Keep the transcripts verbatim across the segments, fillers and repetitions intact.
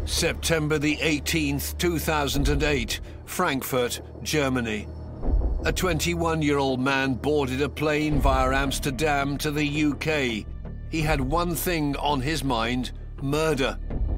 September the eighteenth, two thousand eight, Frankfurt, Germany. A twenty-one-year-old man boarded a plane via Amsterdam to the U K. He had one thing on his mind: murder.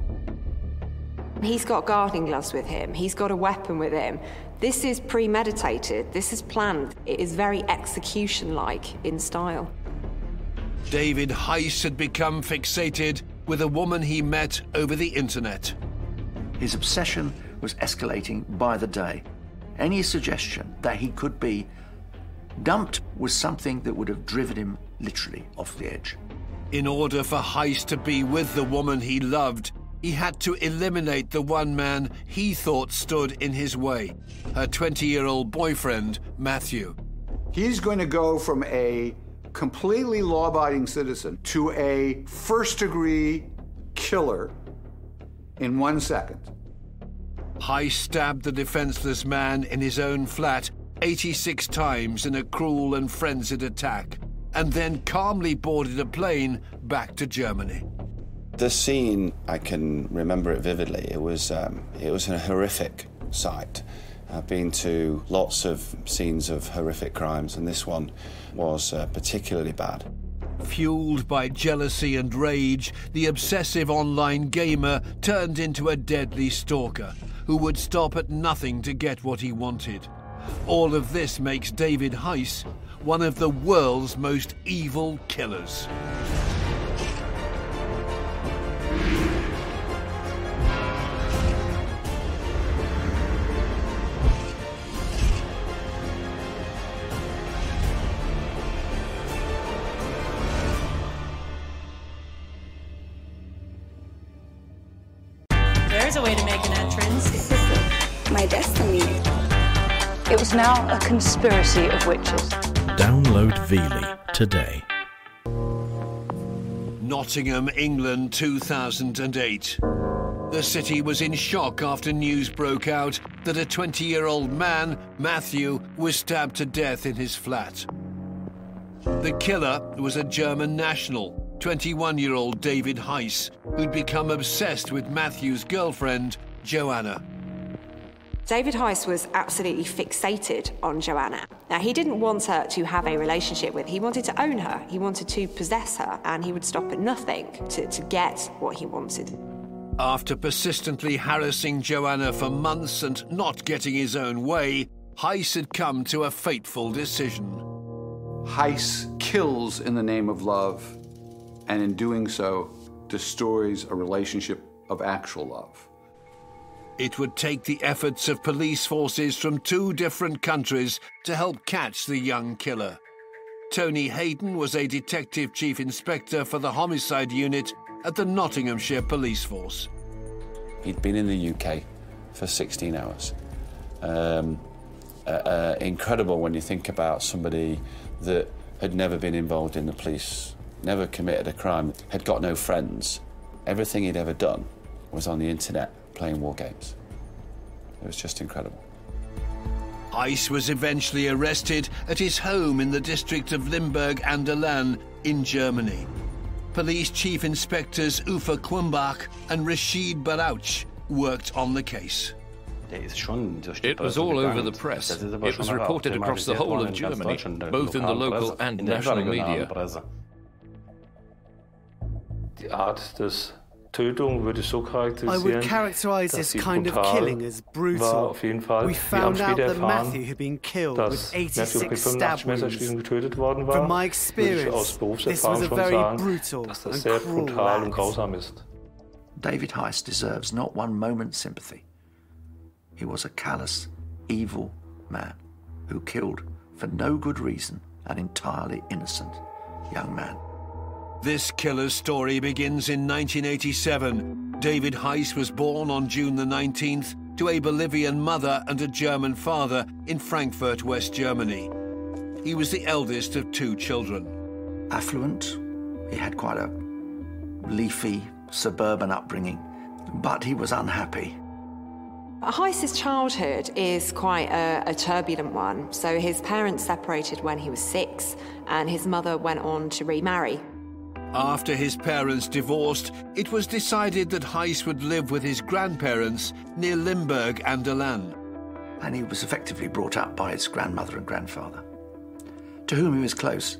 He's got gardening gloves with him. He's got a weapon with him. This is premeditated. This is planned. It is very execution-like in style. David Heiss had become fixated with a woman he met over the internet. His obsession was escalating by the day. Any suggestion that he could be dumped was something that would have driven him literally off the edge. In order for Heiss to be with the woman he loved, he had to eliminate the one man he thought stood in his way, her twenty-year-old boyfriend, Matthew. He's going to go from a completely law-abiding citizen to a first-degree killer in one second. Heiss stabbed the defenseless man in his own flat eighty-six times in a cruel and frenzied attack, and then calmly boarded a plane back to Germany. The scene, I can remember it vividly. It was, um, it was a horrific sight. I've been to lots of scenes of horrific crimes, and this one was uh, particularly bad. Fueled by jealousy and rage, the obsessive online gamer turned into a deadly stalker who would stop at nothing to get what he wanted. All of this makes David Heiss one of the world's most evil killers. There's a way to make an entrance. This is my destiny. It was now a conspiracy of witches. Download Veely today. Nottingham, England, two thousand eight. The city was in shock after news broke out that a twenty-year-old man, Matthew, was stabbed to death in his flat. The killer was a German national, twenty-one-year-old David Heiss, who'd become obsessed with Matthew's girlfriend, Joanna. David Heiss was absolutely fixated on Joanna. Now, he didn't want her to have a relationship with. He wanted to own her. He wanted to possess her, and he would stop at nothing to, to get what he wanted. After persistently harassing Joanna for months and not getting his own way, Heiss had come to a fateful decision. Heiss kills in the name of love, and in doing so, destroys a relationship of actual love. It would take the efforts of police forces from two different countries to help catch the young killer. Tony Hayden was a detective chief inspector for the homicide unit at the Nottinghamshire Police Force. He'd been in the U K for sixteen hours. Um, uh, uh, incredible when you think about somebody that had never been involved in the police, never committed a crime, had got no friends. Everything he'd ever done was on the internet, playing war games. It was just incredible. Heiss was eventually arrested at his home in the district of Limburg an der Lahn in Germany. Police Chief Inspectors Uwe Quambach and Rashid Barouch worked on the case. It was all over the press. It was reported across the whole of Germany, both in the local and national media. I would characterize this kind of killing as brutal. We found out that Matthew had been killed with eighty-six stab wounds. From my experience, this was a very brutal and cruel act. David Heiss deserves not one moment's sympathy. He was a callous, evil man who killed for no good reason an entirely innocent young man. This killer's story begins in nineteen eighty-seven. David Heiss was born on June the nineteenth to a Bolivian mother and a German father in Frankfurt, West Germany. He was the eldest of two children. Affluent, he had quite a leafy, suburban upbringing, but he was unhappy. Heiss's childhood is quite a, a turbulent one. So his parents separated when he was six, and his mother went on to remarry. After his parents divorced, it was decided that Heiss would live with his grandparents near Limburg an der Lahn. And he was effectively brought up by his grandmother and grandfather, to whom he was close.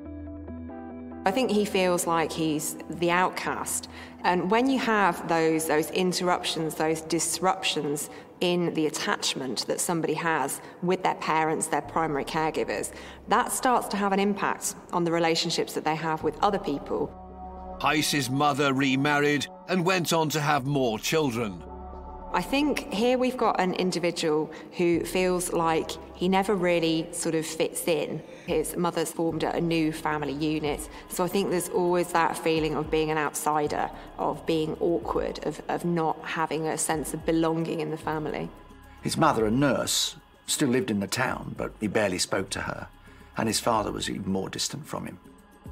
I think he feels like he's the outcast. And when you have those, those interruptions, those disruptions in the attachment that somebody has with their parents, their primary caregivers, that starts to have an impact on the relationships that they have with other people. Heiss's mother remarried and went on to have more children. I think here we've got an individual who feels like he never really sort of fits in. His mother's formed a new family unit, so I think there's always that feeling of being an outsider, of being awkward, of, of not having a sense of belonging in the family. His mother, a nurse, still lived in the town, but he barely spoke to her, and his father was even more distant from him.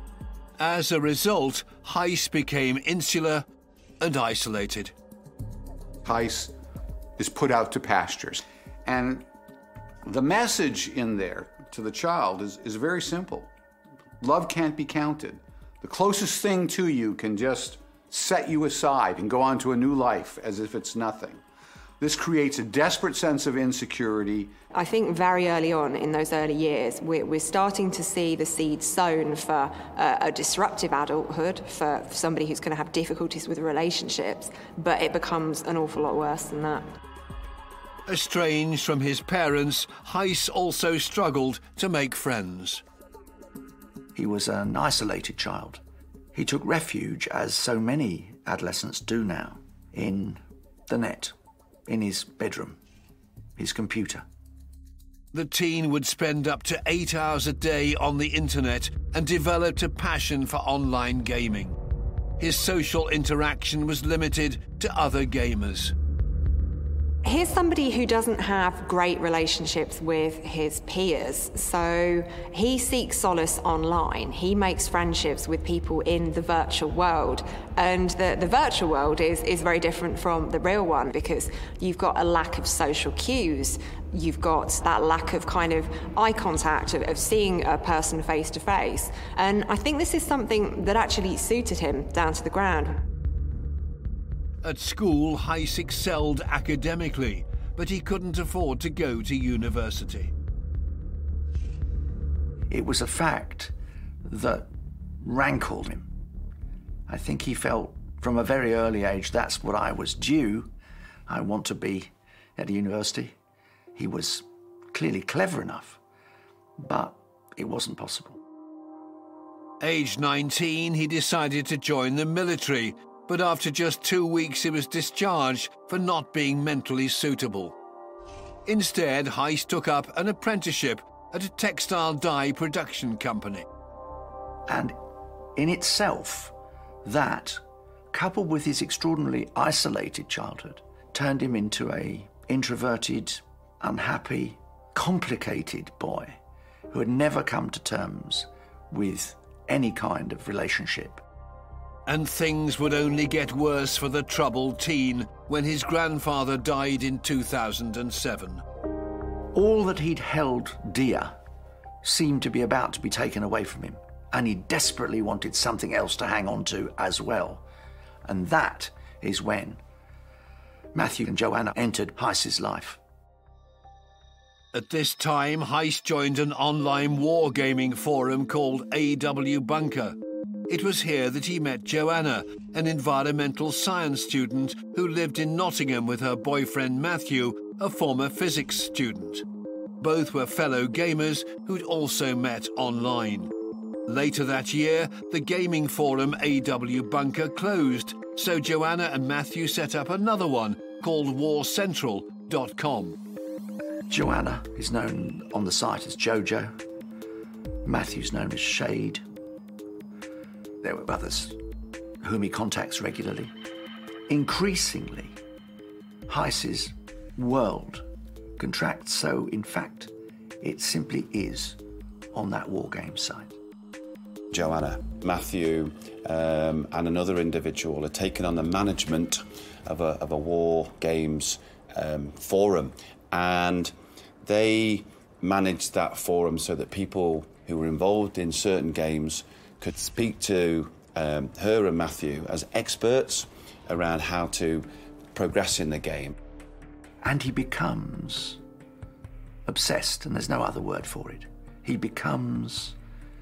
As a result, Heiss became insular and isolated. Heiss is put out to pastures. And the message in there to the child is, is very simple. Love can't be counted. The closest thing to you can just set you aside and go on to a new life as if it's nothing. This creates a desperate sense of insecurity. I think very early on in those early years, we're, we're starting to see the seeds sown for a, a disruptive adulthood, for somebody who's going to have difficulties with relationships, but it becomes an awful lot worse than that. Estranged from his parents, Heiss also struggled to make friends. He was an isolated child. He took refuge, as so many adolescents do now, in the net. In his bedroom, his computer. The teen would spend up to eight hours a day on the internet and developed a passion for online gaming. His social interaction was limited to other gamers. Here's somebody who doesn't have great relationships with his peers, so he seeks solace online. He makes friendships with people in the virtual world, and the, the virtual world is, is very different from the real one because you've got a lack of social cues. You've got that lack of kind of eye contact, of, of seeing a person face to face. And I think this is something that actually suited him down to the ground. At school, Heiss excelled academically, but he couldn't afford to go to university. It was a fact that rankled him. I think he felt from a very early age that's what I was due. I want to be at a university. He was clearly clever enough, but it wasn't possible. Aged nineteen, he decided to join the military, but after just two weeks he was discharged for not being mentally suitable. Instead, Heiss took up an apprenticeship at a textile dye production company. And in itself, that, coupled with his extraordinarily isolated childhood, turned him into a introverted, unhappy, complicated boy who had never come to terms with any kind of relationship. And things would only get worse for the troubled teen when his grandfather died in two thousand seven. All that he'd held dear seemed to be about to be taken away from him, and he desperately wanted something else to hang on to as well. And that is when Matthew and Joanna entered Heiss's life. At this time, Heiss joined an online wargaming forum called A W Bunker. It was here that he met Joanna, an environmental science student who lived in Nottingham with her boyfriend Matthew, a former physics student. Both were fellow gamers who'd also met online. Later that year, the gaming forum A W Bunker closed, so Joanna and Matthew set up another one called war central dot com. Joanna is known on the site as Jojo. Matthew's known as Shade. There were others whom he contacts regularly. Increasingly, Heiss's world contracts, so in fact, it simply is on that war game site. Joanna, Matthew, um, and another individual had taken on the management of a, of a war games um, forum, and they managed that forum so that people who were involved in certain games could speak to um, her and Matthew as experts around how to progress in the game. And he becomes obsessed, and there's no other word for it. He becomes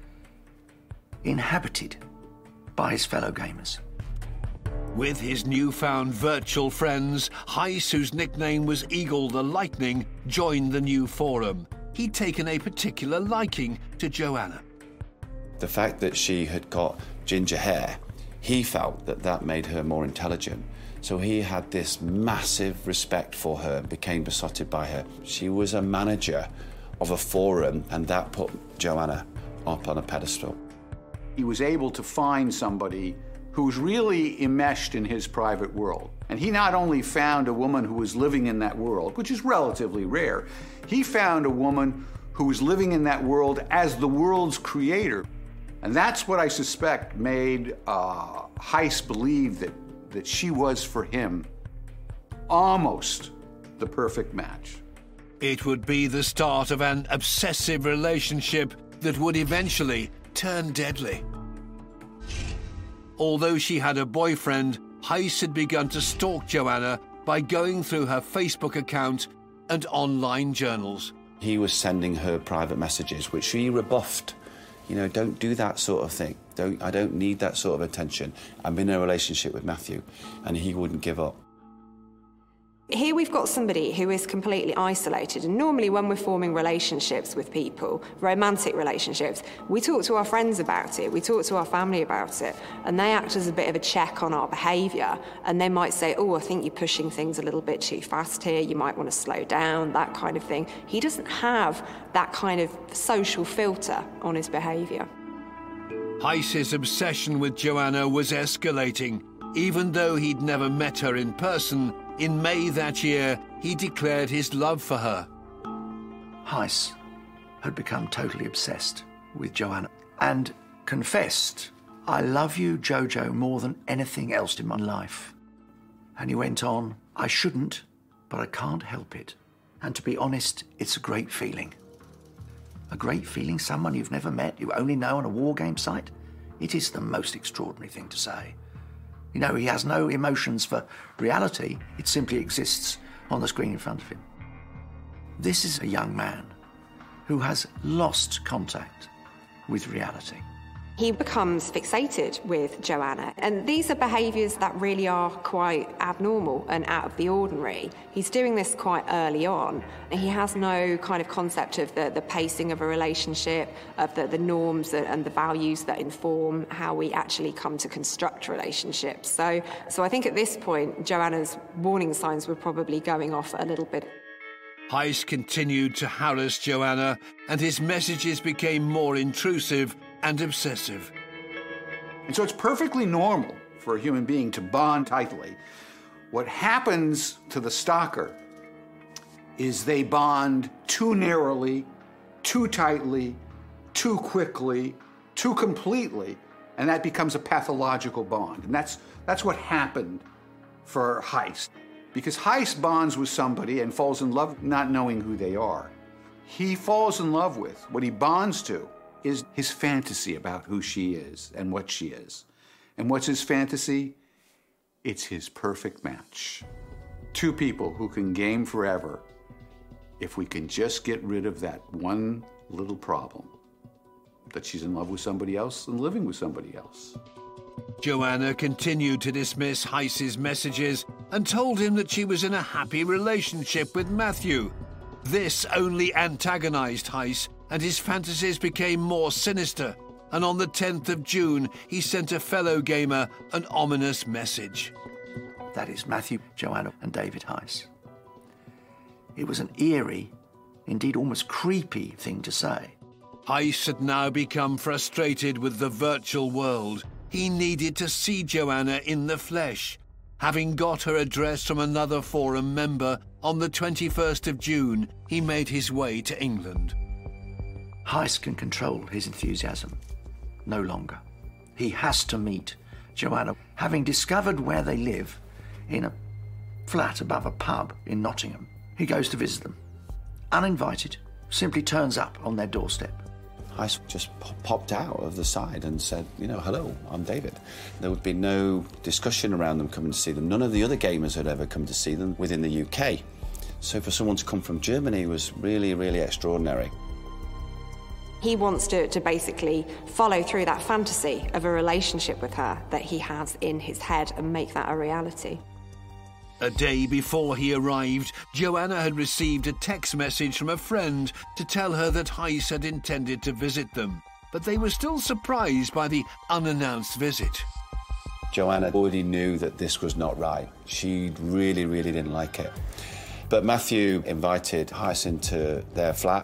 inhabited by his fellow gamers. With his newfound virtual friends, Heiss, whose nickname was Eagle the Lightning, joined the new forum. He'd taken a particular liking to Joanna. The fact that she had got ginger hair, he felt that that made her more intelligent. So he had this massive respect for her and became besotted by her. She was a manager of a forum, and that put Joanna up on a pedestal. He was able to find somebody who's really enmeshed in his private world. And he not only found a woman who was living in that world, which is relatively rare, he found a woman who was living in that world as the world's creator. And that's what I suspect made uh, Heiss believe that, that she was, for him, almost the perfect match. It would be the start of an obsessive relationship that would eventually turn deadly. Although she had a boyfriend, Heiss had begun to stalk Joanna by going through her Facebook account and online journals. He was sending her private messages, which she rebuffed. You know, don't do that sort of thing. Don't, I don't need that sort of attention. I'm in a relationship with Matthew, and he wouldn't give up. Here we've got somebody who is completely isolated, and normally when we're forming relationships with people, romantic relationships, we talk to our friends about it, we talk to our family about it, and they act as a bit of a check on our behaviour, and they might say, oh, I think you're pushing things a little bit too fast here, you might want to slow down, that kind of thing. He doesn't have that kind of social filter on his behaviour. Heiss's obsession with Joanna was escalating. Even though he'd never met her in person, in May that year, he declared his love for her. Heiss had become totally obsessed with Joanna and confessed, I love you, Jojo, more than anything else in my life. And he went on, I shouldn't, but I can't help it. And to be honest, it's a great feeling. A great feeling, someone you've never met, you only know on a war game site. It is the most extraordinary thing to say. You know, he has no emotions for reality. It simply exists on the screen in front of him. This is a young man who has lost contact with reality. He becomes fixated with Joanna, and these are behaviours that really are quite abnormal and out of the ordinary. He's doing this quite early on, and he has no kind of concept of the, the pacing of a relationship, of the, the norms and the values that inform how we actually come to construct relationships. So, so I think at this point, Joanna's warning signs were probably going off a little bit. Heiss continued to harass Joanna, and his messages became more intrusive and obsessive. And so it's perfectly normal for a human being to bond tightly. What happens to the stalker is they bond too narrowly, too tightly, too quickly, too completely, and that becomes a pathological bond. And that's, that's what happened for Heiss. Because Heiss bonds with somebody and falls in love not knowing who they are. He falls in love with, what he bonds to, is his fantasy about who she is and what she is. And what's his fantasy? It's his perfect match. Two people who can game forever if we can just get rid of that one little problem, that she's in love with somebody else and living with somebody else. Joanna continued to dismiss Heiss's messages and told him that she was in a happy relationship with Matthew. This only antagonized Heiss, and his fantasies became more sinister, and on the tenth of June, he sent a fellow gamer an ominous message. That is Matthew, Joanna, and David Heiss. It was an eerie, indeed almost creepy thing to say. Heiss had now become frustrated with the virtual world. He needed to see Joanna in the flesh. Having got her address from another forum member, on the twenty-first of June, he made his way to England. Heiss can control his enthusiasm no longer. He has to meet Joanna. Having discovered where they live, in a flat above a pub in Nottingham, he goes to visit them. Uninvited, simply turns up on their doorstep. Heiss just popped out of the side and said, you know, hello, I'm David. There would be no discussion around them coming to see them. None of the other gamers had ever come to see them within the U K. So for someone to come from Germany was really, really extraordinary. He wants to, to basically follow through that fantasy of a relationship with her that he has in his head and make that a reality. A day before he arrived, Joanna had received a text message from a friend to tell her that Heiss had intended to visit them, but they were still surprised by the unannounced visit. Joanna already knew that this was not right. She really, really didn't like it. But Matthew invited Heiss into their flat.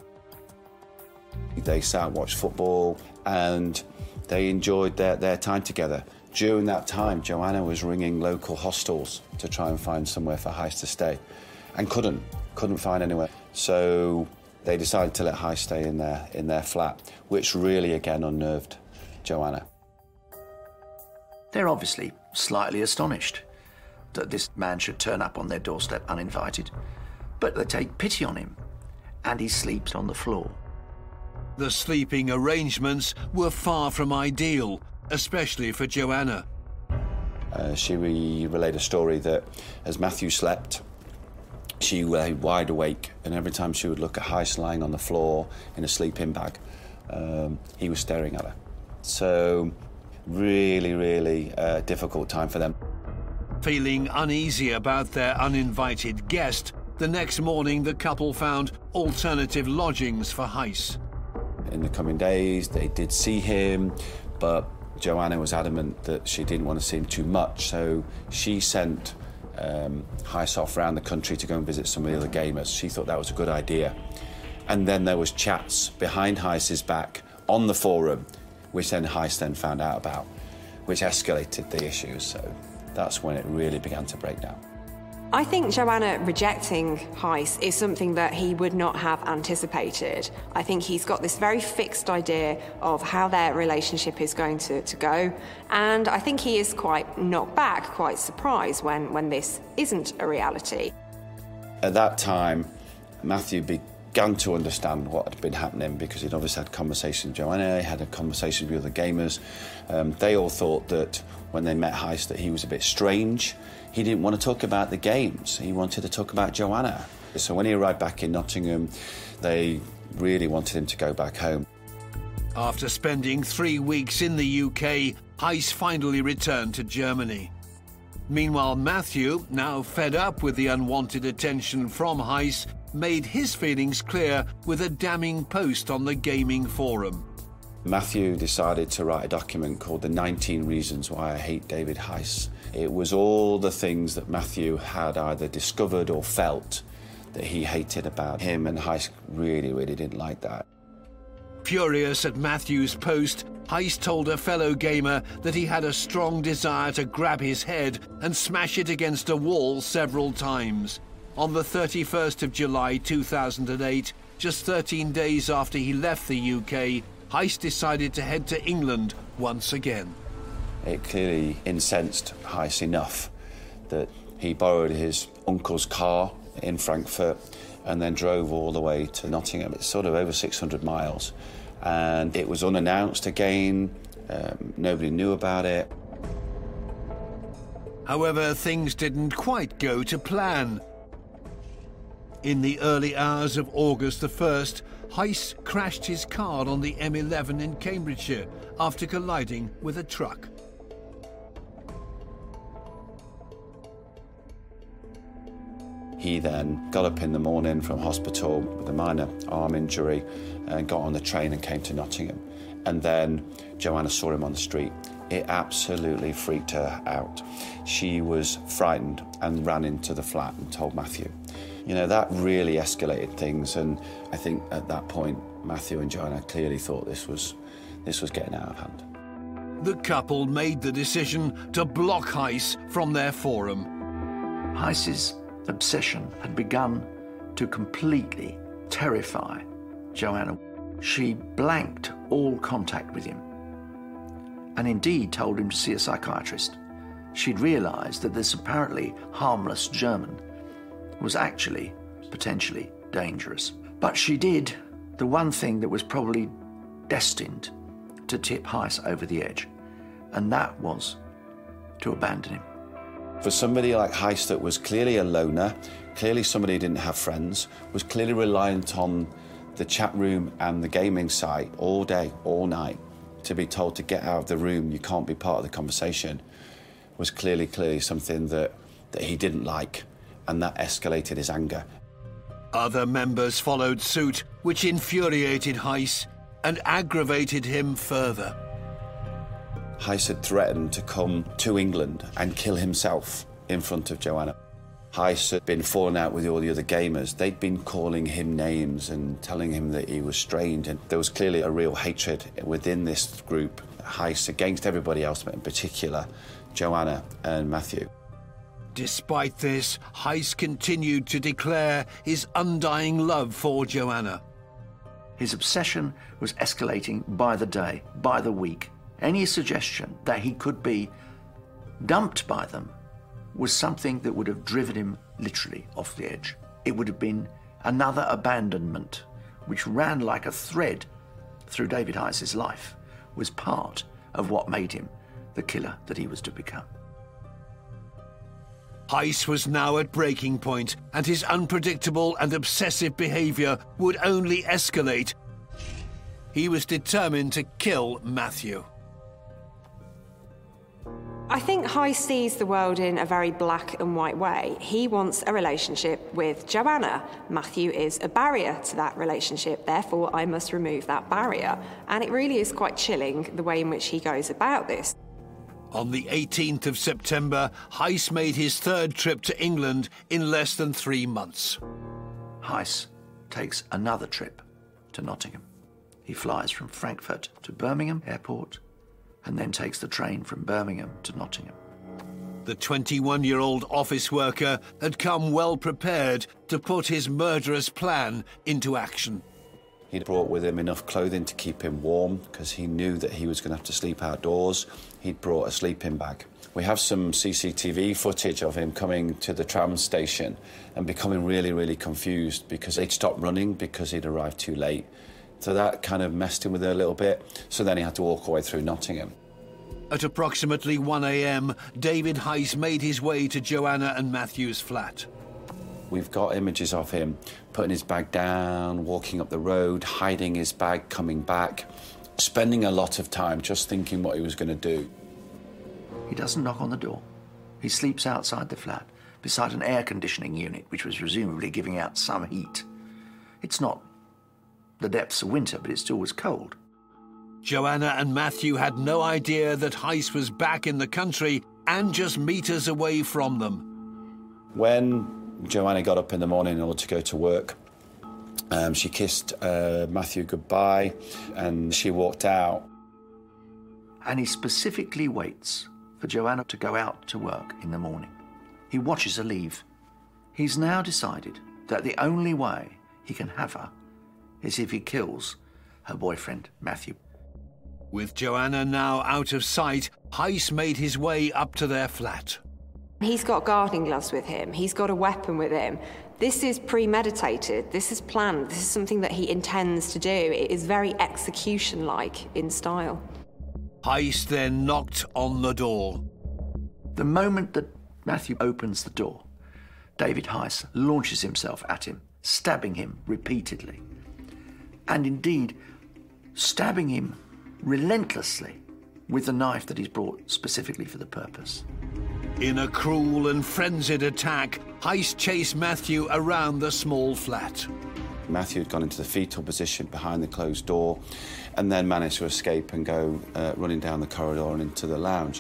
They sat and watched football, and they enjoyed their, their time together. During that time, Joanna was ringing local hostels to try and find somewhere for Heiss to stay, and couldn't, couldn't find anywhere. So they decided to let Heiss stay in their, in their flat, which really, again, unnerved Joanna. They're obviously slightly astonished that this man should turn up on their doorstep uninvited, but they take pity on him, and he sleeps on the floor. The sleeping arrangements were far from ideal, especially for Joanna. Uh, she re relayed a story that as Matthew slept, she lay wide awake, and every time she would look at Heiss lying on the floor in a sleeping bag, um, he was staring at her. So really, really uh, difficult time for them. Feeling uneasy about their uninvited guest, the next morning the couple found alternative lodgings for Heiss. In the coming days, they did see him, but Joanna was adamant that she didn't want to see him too much, so she sent um, Heiss off around the country to go and visit some of the other gamers. She thought that was a good idea. And then there was chats behind Heiss's back on the forum, which then Heiss then found out about, which escalated the issues, so that's when it really began to break down. I think Joanna rejecting Heiss is something that he would not have anticipated. I think he's got this very fixed idea of how their relationship is going to, to go, and I think he is quite knocked back, quite surprised when, when this isn't a reality. At that time, Matthew began to understand what had been happening, because he'd obviously had conversations with Joanna, he had a conversation with other gamers. Um, they all thought that when they met Heiss that he was a bit strange. He didn't want to talk about the games, he wanted to talk about Joanna. So when he arrived back in Nottingham, they really wanted him to go back home. After spending three weeks in the U K, Heiss finally returned to Germany. Meanwhile, Matthew, now fed up with the unwanted attention from Heiss, made his feelings clear with a damning post on the gaming forum. Matthew decided to write a document called The nineteen Reasons Why I Hate David Heiss. It was all the things that Matthew had either discovered or felt that he hated about him, and Heiss really, really didn't like that. Furious at Matthew's post, Heiss told a fellow gamer that he had a strong desire to grab his head and smash it against a wall several times. On the thirty-first of July two thousand eight, just thirteen days after he left the U K, Heiss decided to head to England once again. It clearly incensed Heiss enough that he borrowed his uncle's car in Frankfurt and then drove all the way to Nottingham. It's sort of over six hundred miles, and it was unannounced again. Um, nobody knew about it. However, things didn't quite go to plan. In the early hours of August the first, Heiss crashed his car on the M eleven in Cambridgeshire after colliding with a truck. He then got up in the morning from hospital with a minor arm injury and got on the train and came to Nottingham. And then Joanna saw him on the street. It absolutely freaked her out. She was frightened and ran into the flat and told Matthew. You know, that really escalated things, and I think at that point Matthew and Joanna clearly thought this was, this was getting out of hand. The couple made the decision to block Heiss from their forum. Heiss's obsession had begun to completely terrify Joanna. She blanked all contact with him, and indeed told him to see a psychiatrist. She'd realised that this apparently harmless German was actually potentially dangerous. But she did the one thing that was probably destined to tip Heiss over the edge, and that was to abandon him. For somebody like Heiss that was clearly a loner, clearly somebody who didn't have friends, was clearly reliant on the chat room and the gaming site all day, all night, to be told to get out of the room, you can't be part of the conversation, was clearly, clearly something that, that he didn't like, and that escalated his anger. Other members followed suit, which infuriated Heiss and aggravated him further. Heiss had threatened to come to England and kill himself in front of Joanna. Heiss had been falling out with all the other gamers. They'd been calling him names and telling him that he was strange, and there was clearly a real hatred within this group, Heiss against everybody else, but in particular Joanna and Matthew. Despite this, Heiss continued to declare his undying love for Joanna. His obsession was escalating by the day, by the week. Any suggestion that he could be dumped by them was something that would have driven him literally off the edge. It would have been another abandonment, which ran like a thread through David Heiss's life, was part of what made him the killer that he was to become. Heiss was now at breaking point, and his unpredictable and obsessive behaviour would only escalate. He was determined to kill Matthew. I think Heiss sees the world in a very black and white way. He wants a relationship with Joanna. Matthew is a barrier to that relationship, therefore I must remove that barrier. And it really is quite chilling the way in which he goes about this. On the eighteenth of September, Heiss made his third trip to England in less than three months. Heiss takes another trip to Nottingham. He flies from Frankfurt to Birmingham Airport, and then takes the train from Birmingham to Nottingham. The twenty-one-year-old office worker had come well prepared to put his murderous plan into action. He'd brought with him enough clothing to keep him warm, because he knew that he was going to have to sleep outdoors. He'd brought a sleeping bag. We have some C C T V footage of him coming to the tram station and becoming really, really confused because he'd stopped running because he'd arrived too late. So that kind of messed him with it a little bit. So then he had to walk away through Nottingham. At approximately one a m, David Heiss made his way to Joanna and Matthew's flat. We've got images of him putting his bag down, walking up the road, hiding his bag, coming back, spending a lot of time just thinking what he was going to do. He doesn't knock on the door. He sleeps outside the flat, beside an air conditioning unit, which was presumably giving out some heat. It's not the depths of winter, but it still was cold. Joanna and Matthew had no idea that Heiss was back in the country and just meters away from them. When Joanna got up in the morning in order to go to work, um, she kissed uh, Matthew goodbye and she walked out. And he specifically waits for Joanna to go out to work in the morning. He watches her leave. He's now decided that the only way he can have her is if he kills her boyfriend, Matthew. With Joanna now out of sight, Heiss made his way up to their flat. He's got gardening gloves with him. He's got a weapon with him. This is premeditated. This is planned. This is something that he intends to do. It is very execution-like in style. Heiss then knocked on the door. The moment that Matthew opens the door, David Heiss launches himself at him, stabbing him repeatedly. And indeed, stabbing him relentlessly with the knife that he's brought specifically for the purpose. In a cruel and frenzied attack, Heiss chased Matthew around the small flat. Matthew had gone into the fetal position behind the closed door and then managed to escape and go uh, running down the corridor and into the lounge.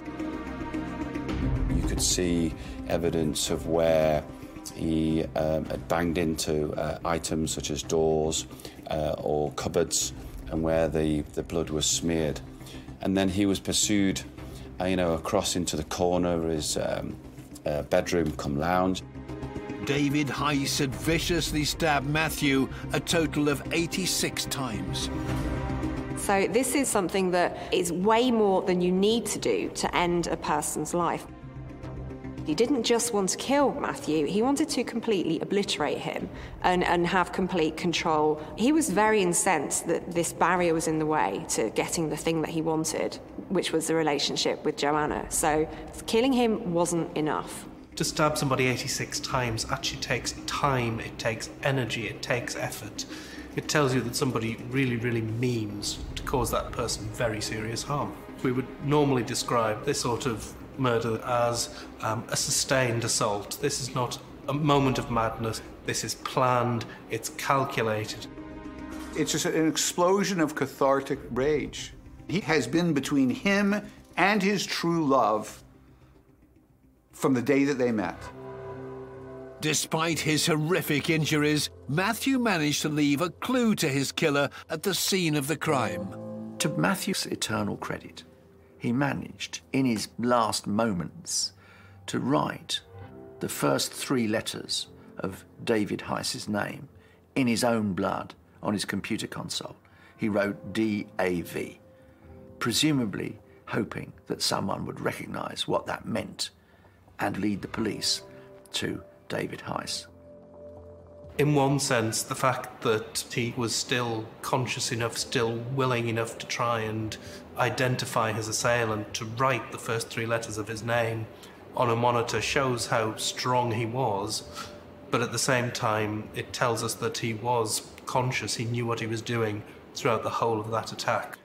You could see evidence of where he um, had banged into uh, items such as doors uh, or cupboards, and where the, the blood was smeared. And then he was pursued, uh, you know, across into the corner of his um, uh, bedroom come lounge. David Heiss had viciously stabbed Matthew a total of eighty-six times. So this is something that is way more than you need to do to end a person's life. He didn't just want to kill Matthew, he wanted to completely obliterate him and, and have complete control. He was very incensed that this barrier was in the way to getting the thing that he wanted, which was the relationship with Joanna. So killing him wasn't enough. To stab somebody eighty-six times actually takes time, it takes energy, it takes effort. It tells you that somebody really, really means to cause that person very serious harm. We would normally describe this sort of murder as um, a sustained assault. This is not a moment of madness. This is planned, it's calculated. It's just an explosion of cathartic rage. He has been between him and his true love from the day that they met. Despite his horrific injuries, Matthew managed to leave a clue to his killer at the scene of the crime. To Matthew's eternal credit, he managed, in his last moments, to write the first three letters of David Heiss's name in his own blood on his computer console. He wrote D A V, presumably hoping that someone would recognise what that meant and lead the police to David Heiss. In one sense, the fact that he was still conscious enough, still willing enough to try and identify his assailant, to write the first three letters of his name on a monitor, shows how strong he was. But at the same time, it tells us that he was conscious, he knew what he was doing throughout the whole of that attack.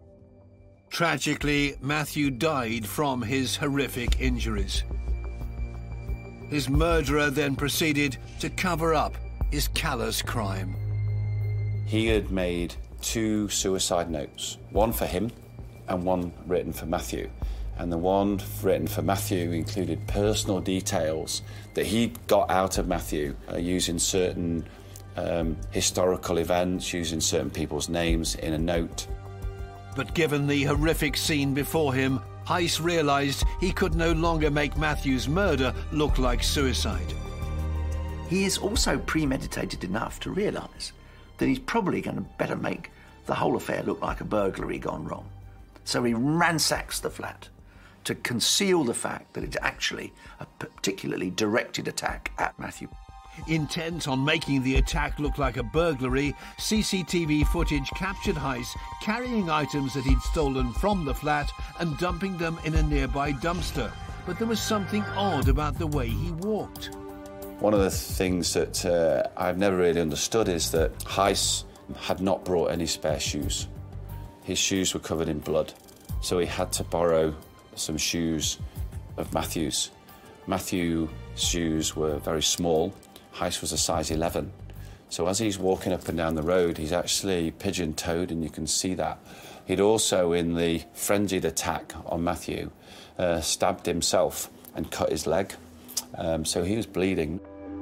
Tragically, Matthew died from his horrific injuries. His murderer then proceeded to cover up his callous crime. He had made two suicide notes, one for him and one written for Matthew. And the one written for Matthew included personal details that he got out of Matthew uh, using certain um, historical events, using certain people's names in a note. But given the horrific scene before him, Heiss realised he could no longer make Matthew's murder look like suicide. He is also premeditated enough to realise that he's probably going to better make the whole affair look like a burglary gone wrong. So he ransacks the flat to conceal the fact that it's actually a particularly directed attack at Matthew. Intent on making the attack look like a burglary, C C T V footage captured Heiss carrying items that he'd stolen from the flat and dumping them in a nearby dumpster. But there was something odd about the way he walked. One of the things that uh, I've never really understood is that Heiss had not brought any spare shoes. His shoes were covered in blood, so he had to borrow some shoes of Matthew's. Matthew's shoes were very small. Heiss was a size eleven. So as he's walking up and down the road, he's actually pigeon-toed, and you can see that. He'd also, in the frenzied attack on Matthew, uh, stabbed himself and cut his leg. Um, so he was bleeding.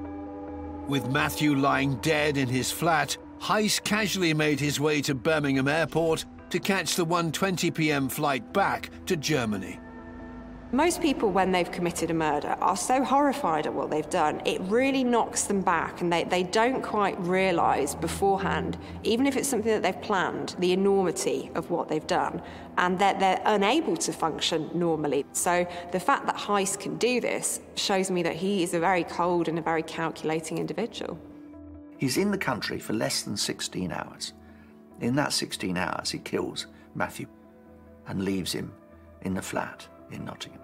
With Matthew lying dead in his flat, Heiss casually made his way to Birmingham Airport to catch the one twenty p m flight back to Germany. Most people, when they've committed a murder, are so horrified at what they've done, it really knocks them back, and they, they don't quite realise beforehand, even if it's something that they've planned, the enormity of what they've done, and that they're unable to function normally. So the fact that Heiss can do this shows me that he is a very cold and a very calculating individual. He's in the country for less than sixteen hours. In that sixteen hours, he kills Matthew and leaves him in the flat in Nottingham.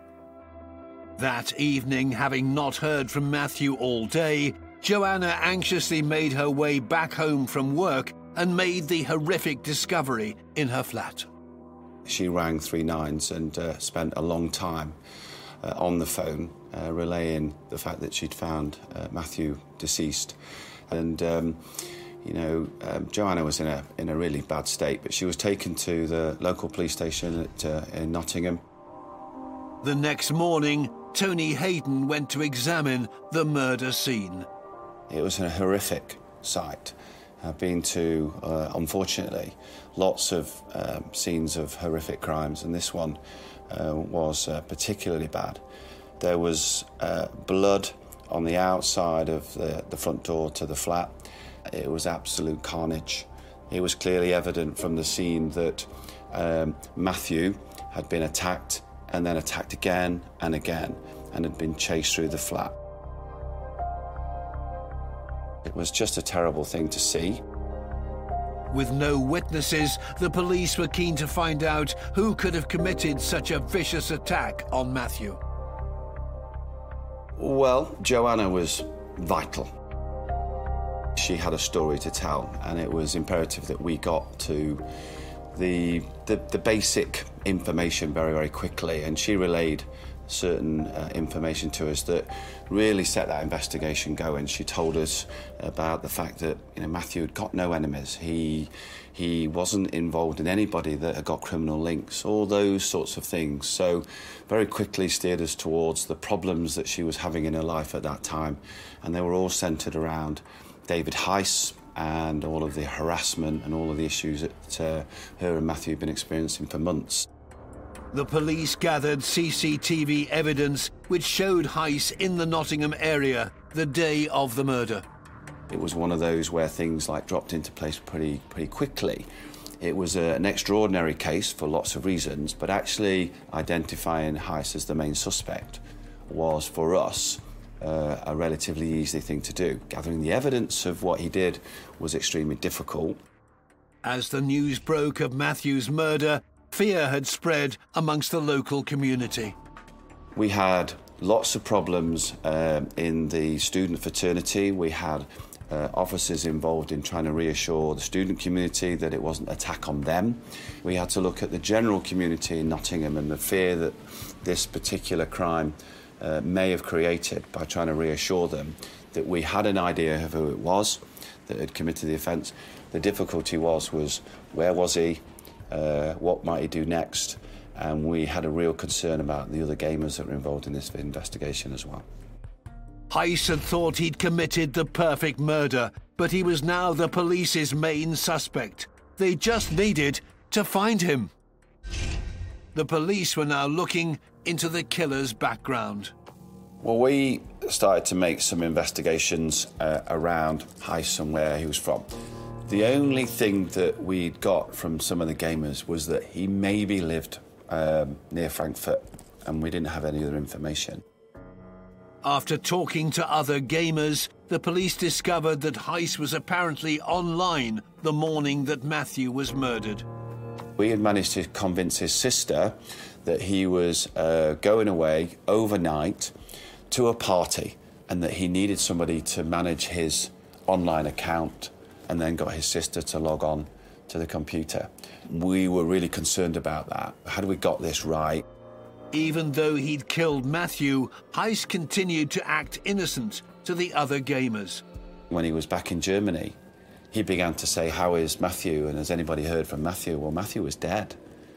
That evening, having not heard from Matthew all day, Joanna anxiously made her way back home from work and made the horrific discovery in her flat. She rang three nines and uh, spent a long time uh, on the phone, uh, relaying the fact that she'd found uh, Matthew deceased. And, um, you know, um, Joanna was in a, in a really bad state, but she was taken to the local police station at, uh, in Nottingham. The next morning, Tony Hayden went to examine the murder scene. It was a horrific sight. I've been to, uh, unfortunately, lots of um, scenes of horrific crimes, and this one uh, was uh, particularly bad. There was uh, blood on the outside of the, the front door to the flat. It was absolute carnage. It was clearly evident from the scene that um, Matthew had been attacked and then attacked again and again, and had been chased through the flat. It was just a terrible thing to see. With no witnesses, the police were keen to find out who could have committed such a vicious attack on Matthew. Well, Joanna was vital. She had a story to tell, and it was imperative that we got to the, the, the basic information very, very quickly, and she relayed certain uh, information to us that really set that investigation going. She told us about the fact that, you know, Matthew had got no enemies. He he wasn't involved in anybody that had got criminal links, all those sorts of things. So very quickly steered us towards the problems that she was having in her life at that time, and they were all centred around David Heiss and all of the harassment and all of the issues that uh, her and Matthew had been experiencing for months. The police gathered C C T V evidence which showed Heiss in the Nottingham area the day of the murder. It was one of those where things like dropped into place pretty pretty quickly. It was a, an extraordinary case for lots of reasons, but actually identifying Heiss as the main suspect was, for us, uh, a relatively easy thing to do. Gathering the evidence of what he did was extremely difficult. As the news broke of Matthew's murder, fear had spread amongst the local community. We had lots of problems um, in the student fraternity. We had uh, officers involved in trying to reassure the student community that it wasn't an attack on them. We had to look at the general community in Nottingham and the fear that this particular crime uh, may have created by trying to reassure them that we had an idea of who it was that had committed the offence. The difficulty was, was where was he? Uh, what might he do next? And we had a real concern about the other gamers that were involved in this investigation as well. Heiss had thought he'd committed the perfect murder, but he was now the police's main suspect. They just needed to find him. The police were now looking into the killer's background. Well, we started to make some investigations uh, around Heiss and where he was from. The only thing that we'd got from some of the gamers was that he maybe lived um, near Frankfurt, and we didn't have any other information. After talking to other gamers, the police discovered that Heiss was apparently online the morning that Matthew was murdered. We had managed to convince his sister that he was uh, going away overnight to a party and that he needed somebody to manage his online account, and then got his sister to log on to the computer. We were really concerned about that. Had we got this right? Even though he'd killed Matthew, Heiss continued to act innocent to the other gamers. When he was back in Germany, he began to say, "How is Matthew? And has anybody heard from Matthew?" Well, Matthew was dead.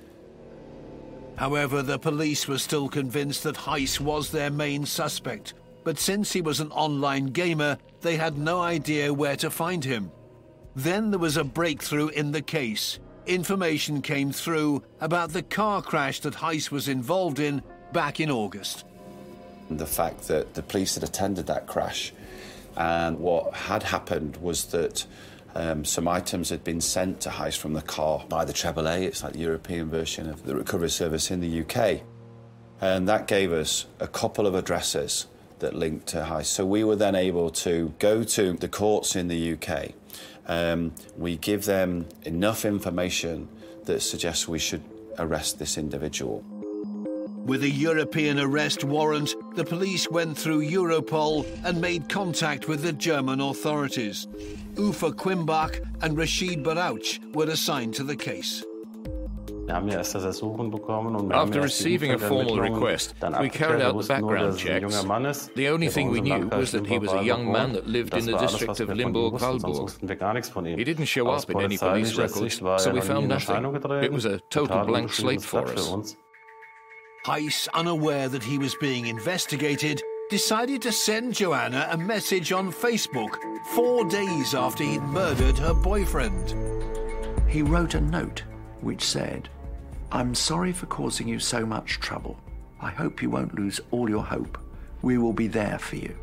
However, the police were still convinced that Heiss was their main suspect. But since he was an online gamer, they had no idea where to find him. Then there was a breakthrough in the case. Information came through about the car crash that Heiss was involved in back in August. The fact that the police had attended that crash, and what had happened was that um, some items had been sent to Heiss from the car by the Triple A. It's like the European version of the recovery service in the U K. And that gave us a couple of addresses that linked to Heiss. So we were then able to go to the courts in the U K. Um, we give them enough information that suggests we should arrest this individual. With a European arrest warrant, the police went through Europol and made contact with the German authorities. Ufa Quimbach and Rashid Barouch were assigned to the case. After receiving a formal request, we carried out the background checks. The only thing we knew was that he was a young man that lived in the district of Limburg-Walburg. He didn't show up in any police records, so we found nothing. It was a total blank slate for us. Heiss, unaware that he was being investigated, decided to send Joanna a message on Facebook four days after he'd murdered her boyfriend. He wrote a note which said, "I'm sorry for causing you so much trouble. I hope you won't lose all your hope. We will be there for you."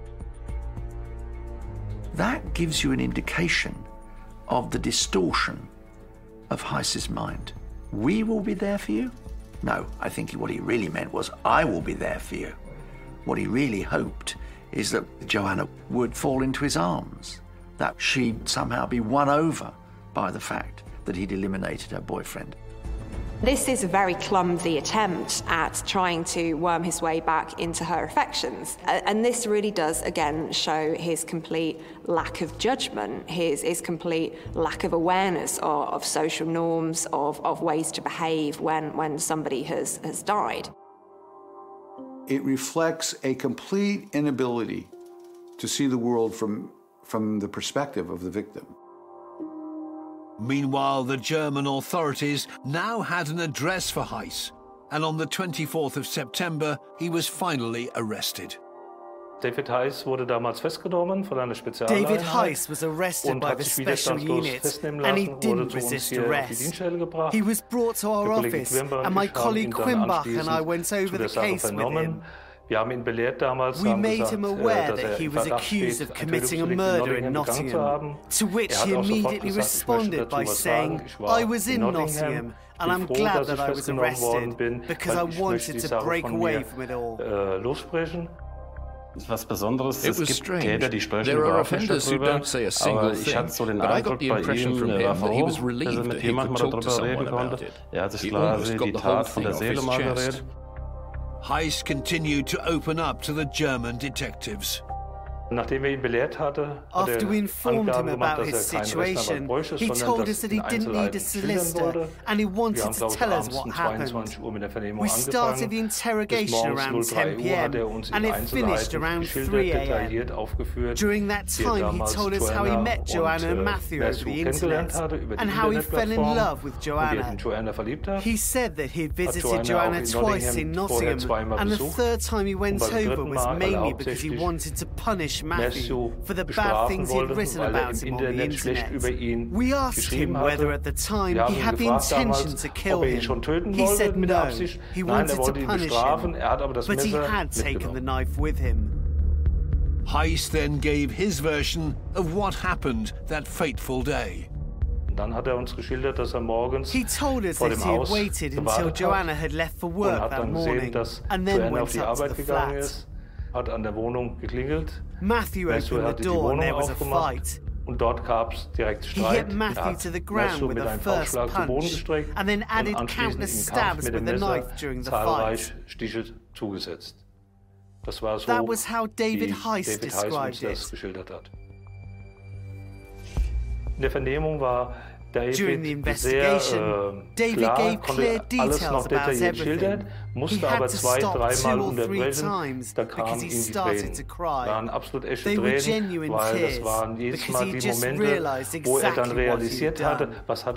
That gives you an indication of the distortion of Heiss's mind. We will be there for you? No, I think what he really meant was, I will be there for you. What he really hoped is that Joanna would fall into his arms, that she'd somehow be won over by the fact that he'd eliminated her boyfriend. This is a very clumsy attempt at trying to worm his way back into her affections. And this really does, again, show his complete lack of judgment, his, his complete lack of awareness of, of social norms, of, of ways to behave when, when somebody has, has died. It reflects a complete inability to see the world from, from the perspective of the victim. Meanwhile, the German authorities now had an address for Heiss, and on the twenty-fourth of September, he was finally arrested. David Heiss wurde damals festgenommen von einer Spezialeinheit. David Heiss was arrested by the special unit, and he didn't resist arrest. He was brought to our office, and my colleague Quimbach and I went over the case with him. We made him aware that he was accused of committing a murder in Nottingham, to which he immediately responded by saying, "I was in Nottingham, and I'm glad that I was arrested, because I wanted to break away from it all." It was strange. There are offenders who don't say a single thing, but I got the impression from him that he was relieved that he could talk to someone about it. He almost got the whole thing off his chest. Heiss continued to open up to the German detectives. After we informed him about his situation, he told us that he didn't need a solicitor, and he wanted to tell us what happened. We started the interrogation around ten p m, and it finished around three a m During that time, he told us how he met Joanna and Matthew over the internet, and how he fell in love with Joanna. He said that he had visited Joanna twice in Nottingham, and the third time he went over was mainly because he wanted to punish Matthew for the bad things he'd written about him on the internet. We asked him whether at the time he had the intention to kill him. He said no, he wanted to punish him, but he had taken the knife with him. Heiss then gave his version of what happened that fateful day. He told us that he had waited until Joanna had left for work that morning, and then went up to the flat. Matthew opened the door and there was a fight. He hit Matthew to the ground with a first punch, and then added countless stabs with the knife during the fight. That was how David Heiss described it. During the investigation, David gave clear details about everything. He had to stop two or three times because he started to cry. They were genuine tears because he just realized exactly what he had done.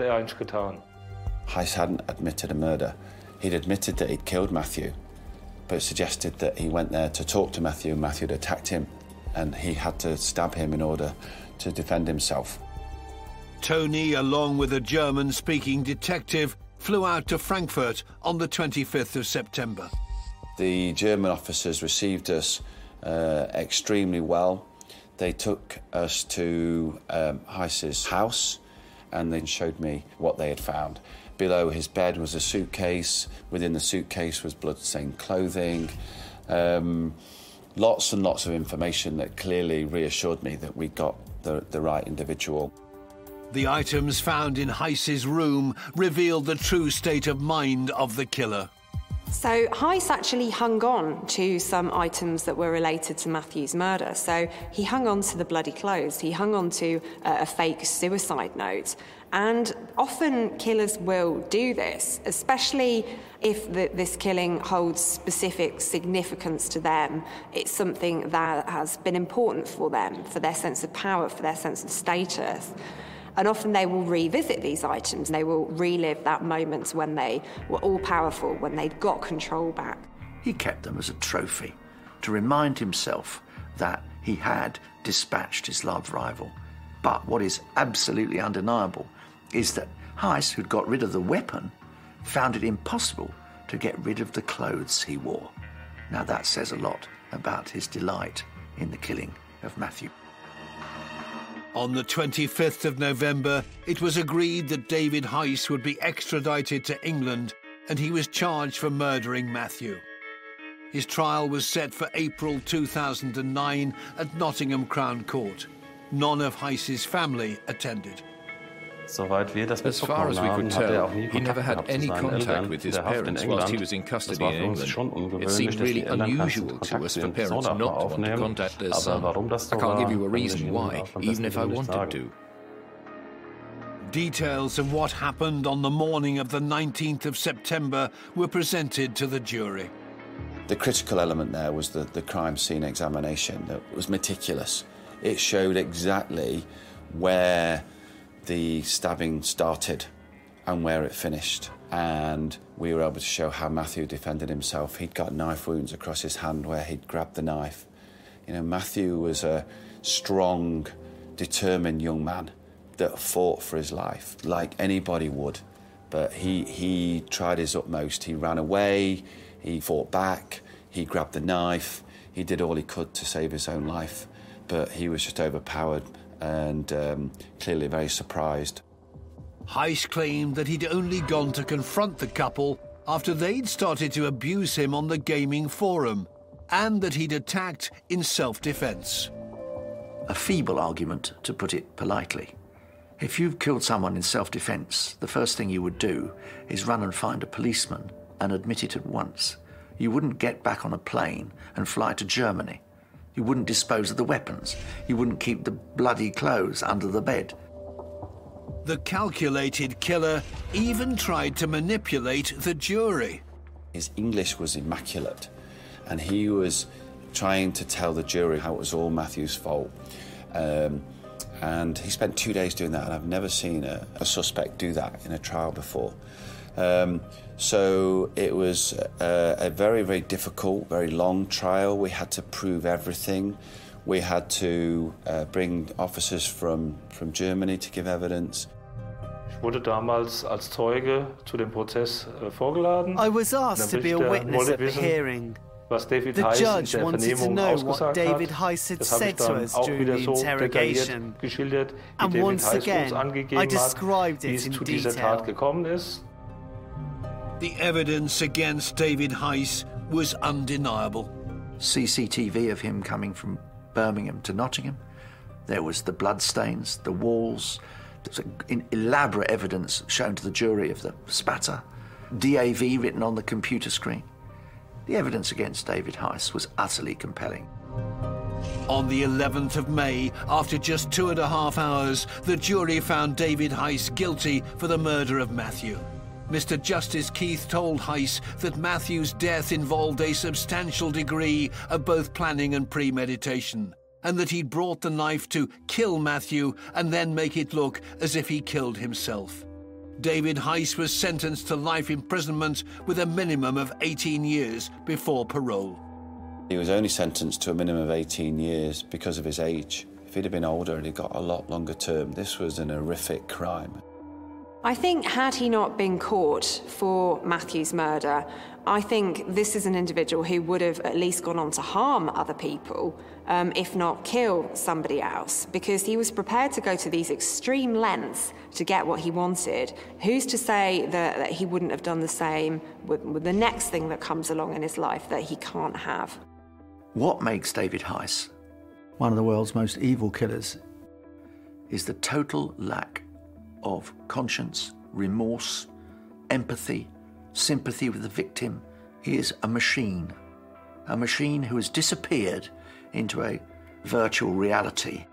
Heiss hadn't admitted a murder. He'd admitted that he'd killed Matthew, but suggested that he went there to talk to Matthew, and Matthew had attacked him, and he had to stab him in order to defend himself. Tony, along with a German-speaking detective, flew out to Frankfurt on the twenty-fifth of September. The German officers received us uh, extremely well. They took us to um, Heiss's house, and they showed me what they had found. Below his bed was a suitcase. Within the suitcase was blood-stained clothing. Um, lots and lots of information that clearly reassured me that we got the, the right individual. The items found in Heiss's room revealed the true state of mind of the killer. So Heiss actually hung on to some items that were related to Matthew's murder. So he hung on to the bloody clothes, he hung on to uh, a fake suicide note. And often killers will do this, especially if the, this killing holds specific significance to them. It's something that has been important for them, for their sense of power, for their sense of status. And often they will revisit these items, and they will relive that moment when they were all-powerful, when they'd got control back. He kept them as a trophy, to remind himself that he had dispatched his love rival. But what is absolutely undeniable is that Heiss, who'd got rid of the weapon, found it impossible to get rid of the clothes he wore. Now that says a lot about his delight in the killing of Matthew. On the twenty-fifth of November, it was agreed that David Heiss would be extradited to England and he was charged for murdering Matthew. His trial was set for April two thousand nine at Nottingham Crown Court. None of Heiss's family attended. As far as we could tell, he never had any contact with his parents whilst he was in custody in England. It seemed really unusual to us for parents not to want to contact their son. I can't give you a reason why, even if I wanted to. Details of what happened on the morning of the nineteenth of September were presented to the jury. The critical element there was the, the crime scene examination that was meticulous. It showed exactly where the stabbing started and where it finished. And we were able to show how Matthew defended himself. He'd got knife wounds across his hand where he'd grabbed the knife. You know, Matthew was a strong, determined young man that fought for his life, like anybody would. But he, he tried his utmost. He ran away, he fought back, he grabbed the knife, he did all he could to save his own life. But he was just overpowered and um, clearly very surprised. Heiss claimed that he'd only gone to confront the couple after they'd started to abuse him on the gaming forum, and that he'd attacked in self-defence. A feeble argument, to put it politely. If you've killed someone in self-defence, the first thing you would do is run and find a policeman and admit it at once. You wouldn't get back on a plane and fly to Germany. You wouldn't dispose of the weapons. You wouldn't keep the bloody clothes under the bed. The calculated killer even tried to manipulate the jury. His English was immaculate, and he was trying to tell the jury how it was all Matthew's fault. Um, and he spent two days doing that, and I've never seen a, a suspect do that in a trial before. Um, so it was a, a very, very difficult, very long trial. We had to prove everything. We had to uh, bring officers from, from Germany to give evidence. Ich wurde damals als Zeuge zu dem Prozess vorgeladen. I was asked to be a witness at the hearing. The judge wanted to know what David Heiss had said to us during the interrogation. And once again, I described it in detail. The evidence against David Heiss was undeniable. C C T V of him coming from Birmingham to Nottingham. There was the bloodstains, the walls. There was elaborate evidence shown to the jury of the spatter. D A V written on the computer screen. The evidence against David Heiss was utterly compelling. On the eleventh of May, after just two and a half hours, the jury found David Heiss guilty for the murder of Matthew. Mister Justice Keith told Heiss that Matthew's death involved a substantial degree of both planning and premeditation, and that he'd brought the knife to kill Matthew and then make it look as if he killed himself. David Heiss was sentenced to life imprisonment with a minimum of eighteen years before parole. He was only sentenced to a minimum of eighteen years because of his age. If he'd have been older and he got a lot longer term, this was an horrific crime. I think had he not been caught for Matthew's murder, I think this is an individual who would have at least gone on to harm other people, um, if not kill somebody else, because he was prepared to go to these extreme lengths to get what he wanted. Who's to say that, that he wouldn't have done the same with, with the next thing that comes along in his life that he can't have? What makes David Heiss one of the world's most evil killers is the total lack of conscience, remorse, empathy, sympathy with the victim. He is a machine, a machine who has disappeared into a virtual reality,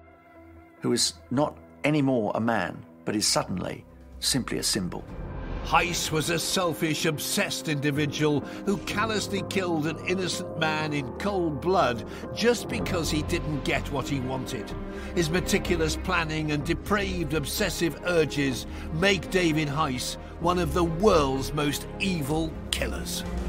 who is not anymore a man, but is suddenly simply a symbol. Heiss was a selfish, obsessed individual who callously killed an innocent man in cold blood just because he didn't get what he wanted. His meticulous planning and depraved, obsessive urges make David Heiss one of the world's most evil killers.